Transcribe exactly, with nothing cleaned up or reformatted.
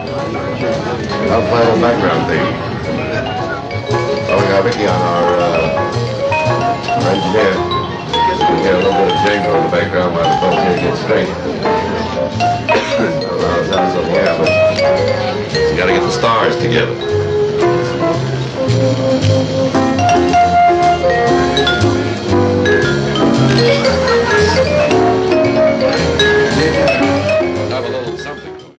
I'll play a little background theme. Oh, we got Ricky on our, uh, our engineer. We hear a little bit of jingle in the background while the folks here get straight. Well, it sounds okay, but you gotta get the stars together.